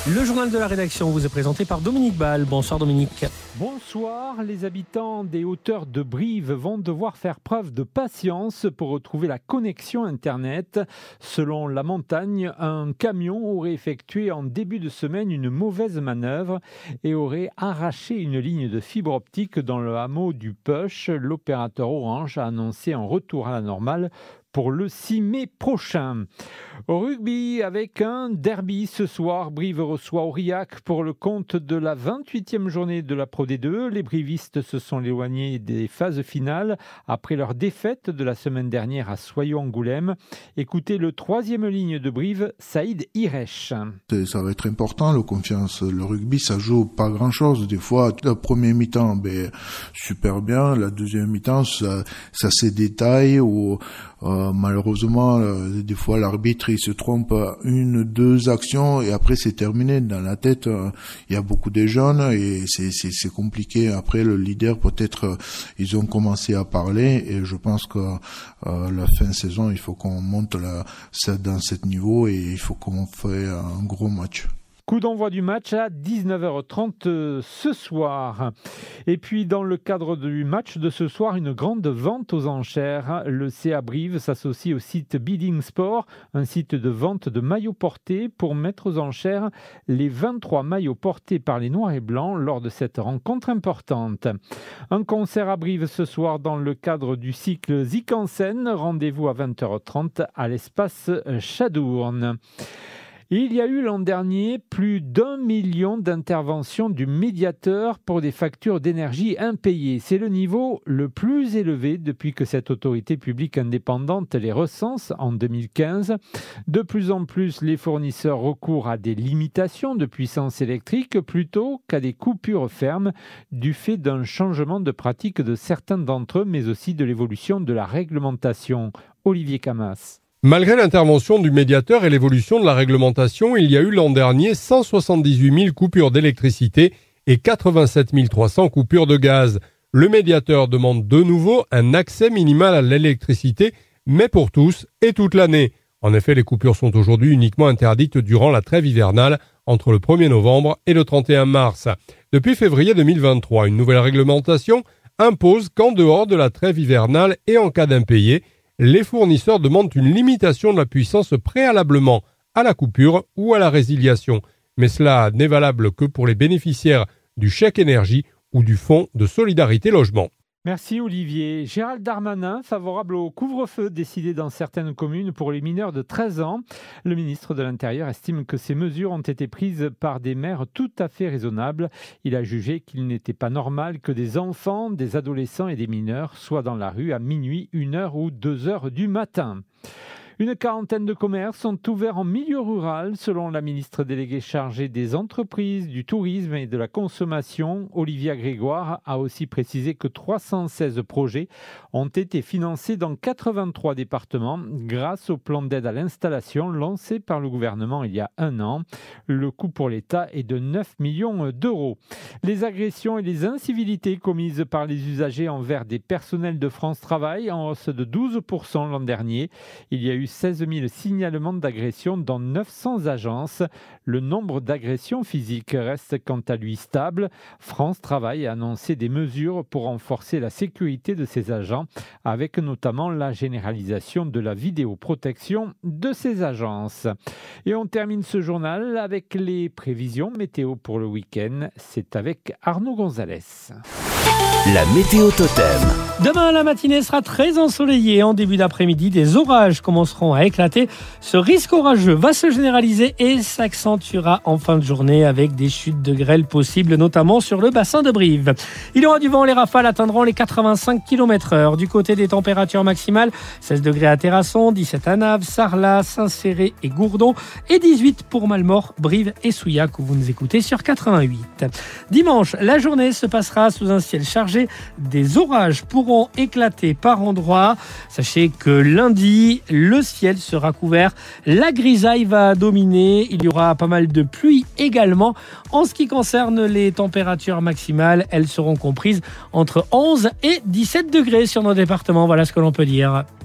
Le journal de la rédaction vous est présenté par Dominique Ball. Bonsoir Dominique. Bonsoir, les habitants des hauteurs de Brive vont devoir faire preuve de patience pour retrouver la connexion Internet. Selon La Montagne, un camion aurait effectué en début de semaine une mauvaise manœuvre et aurait arraché une ligne de fibre optique dans le hameau du Peuch. L'opérateur Orange a annoncé un retour à la normale pour le 6 mai prochain. Au rugby, avec un derby ce soir, Brive reçoit Aurillac pour le compte de la 28e journée de la Pro D2. Les brivistes se sont éloignés des phases finales après leur défaite de la semaine dernière à Soyons-Angoulême. Écoutez le troisième ligne de Brive, Saïd Hiresh. Ça va être important, la confiance. Le rugby, ça joue pas grand-chose. Des fois, la première mi-temps, super bien. La deuxième mi-temps, ça se détaille ou malheureusement, des fois, l'arbitre, il se trompe une, deux actions et après, c'est terminé. Dans la tête, il y a beaucoup de jeunes et c'est compliqué. Après, le leader, peut-être, ils ont commencé à parler et je pense que la fin de saison, il faut qu'on monte dans ce niveau et il faut qu'on fasse un gros match. Coup d'envoi du match à 19h30 ce soir. Et puis, dans le cadre du match de ce soir, une grande vente aux enchères. Le CA Brive s'associe au site Bidding Sport, un site de vente de maillots portés, pour mettre aux enchères les 23 maillots portés par les Noirs et Blancs lors de cette rencontre importante. Un concert à Brive ce soir dans le cadre du cycle Zik en scène. Rendez-vous à 20h30 à l'espace Chadourne. Il y a eu l'an dernier plus d'1 million d'interventions du médiateur pour des factures d'énergie impayées. C'est le niveau le plus élevé depuis que cette autorité publique indépendante les recense en 2015. De plus en plus, les fournisseurs recourent à des limitations de puissance électrique plutôt qu'à des coupures fermes du fait d'un changement de pratique de certains d'entre eux, mais aussi de l'évolution de la réglementation. Olivier Camas. Malgré l'intervention du médiateur et l'évolution de la réglementation, il y a eu l'an dernier 178 000 coupures d'électricité et 87 300 coupures de gaz. Le médiateur demande de nouveau un accès minimal à l'électricité, mais pour tous et toute l'année. En effet, les coupures sont aujourd'hui uniquement interdites durant la trêve hivernale entre le 1er novembre et le 31 mars. Depuis février 2023, une nouvelle réglementation impose qu'en dehors de la trêve hivernale et en cas d'impayé, les fournisseurs demandent une limitation de la puissance préalablement à la coupure ou à la résiliation. Mais cela n'est valable que pour les bénéficiaires du chèque énergie ou du fonds de solidarité logement. Merci Olivier. Gérald Darmanin, favorable au couvre-feu décidé dans certaines communes pour les mineurs de 13 ans. Le ministre de l'Intérieur estime que ces mesures ont été prises par des maires tout à fait raisonnables. Il a jugé qu'il n'était pas normal que des enfants, des adolescents et des mineurs soient dans la rue à minuit, 1h ou 2h du matin. Une quarantaine de commerces sont ouverts en milieu rural, selon la ministre déléguée chargée des entreprises, du tourisme et de la consommation. Olivia Grégoire a aussi précisé que 316 projets ont été financés dans 83 départements grâce au plan d'aide à l'installation lancé par le gouvernement il y a un an. Le coût pour l'État est de 9 millions d'euros. Les agressions et les incivilités commises par les usagers envers des personnels de France Travail en hausse de 12% l'an dernier. Il y a eu 16 000 signalements d'agressions dans 900 agences. Le nombre d'agressions physiques reste quant à lui stable. France Travail a annoncé des mesures pour renforcer la sécurité de ses agents, avec notamment la généralisation de la vidéoprotection de ces agences. Et on termine ce journal avec les prévisions météo pour le week-end. C'est avec Arnaud Gonzalez. La météo totem. Demain, la matinée sera très ensoleillée. En début d'après-midi, des orages commenceront à éclater. Ce risque orageux va se généraliser et s'accentuera en fin de journée avec des chutes de grêle possibles, notamment sur le bassin de Brive. Il y aura du vent, les rafales atteindront les 85 km/h. Du côté des températures maximales, 16 degrés à Terrasson, 17 à Naves, Sarlat, Saint-Céré et Gourdon et 18 pour Malmort, Brive et Souillac où vous nous écoutez sur 88. Dimanche, la journée se passera sous un ciel chargé. Des orages pourront éclater par endroits. Sachez que lundi, le ciel sera couvert. La grisaille va dominer. Il y aura pas mal de pluie également. En ce qui concerne les températures maximales, elles seront comprises entre 11 et 17 degrés sur nos départements. Voilà ce que l'on peut dire.